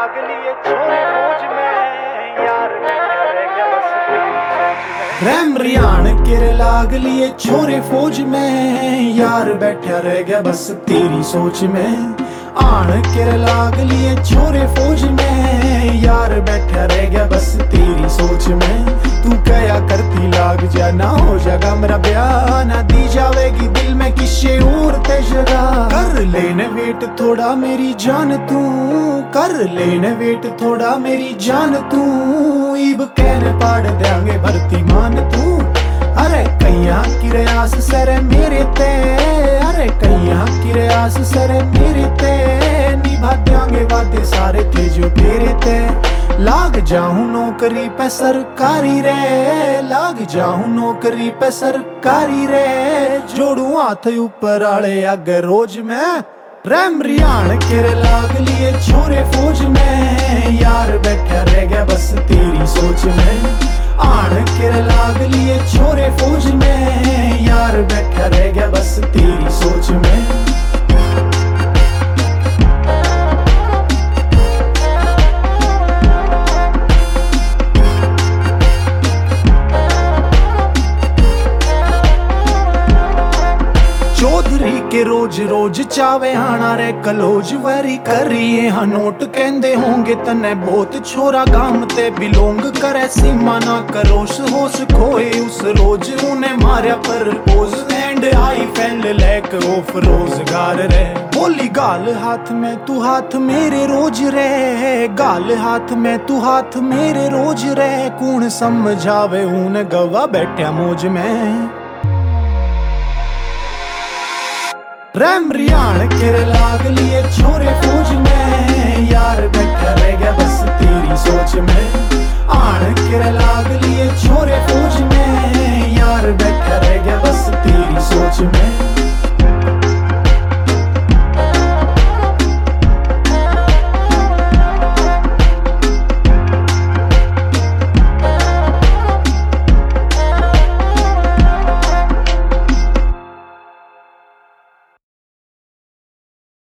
लाग लिए छोरे फौज में, यार बैठा रह गया बस तेरी सोच में। रैम रियान किर लाग लिए छोरे फौज में, यार बैठा रह गया बस तेरी सोच में। आन किर लाग लिए छोरे फौज में, यार बैठा रह गया बस तेरी सोच में। तू कया करती लाग जा ना हो जागा मेरा ब्याह, ना दी जावेगी दिल में किसे और ते जगह। कर लेने वेट थोड़ा मेरी जान तू, कर लेने वेट थोड़ा मेरी जान तू। इब कहने पाड़ देंगे भर्ती मान तू। अरे कैया की रियास सरे मेरे ते, अरे कैया की रियास सरे मेरे ते। निभा देंगे वादे सारे थे जो तेरे ते। लाग जाऊं नौकरी पे सरकारी रे, लाग जाऊं नौकरी पे सरकारी रे। जोड़ू हाथ ऊपर आले आगे रोज में। रैम रियान किर लाग लिए छोरे फौज में, यार बैठा रह गया बस तेरी सोच में। आन किर लाग लिए छोरे फौज में, यार बैठा रह गया बस तेरी सोच में। चौधरी के रोज रोज चावे आना रे कलोज वरी करिए हाँ नोट कहंदे होंगे तने बहुत छोरा गाम ते बिलोंग करे सीमा ना करोस होश खोए उस रोज उन्हें मारा पर पोज एंड आई फैल लैक ऑफ रोजगार रे। बोली गाल हाथ में तू हाथ मेरे रोज रे, गाल हाथ में तू हाथ मेरे रोज रे। कौन समझावे ऊन गवा बैठा मौज में। रैम रियान किर लाग लिए छोरे फौज में,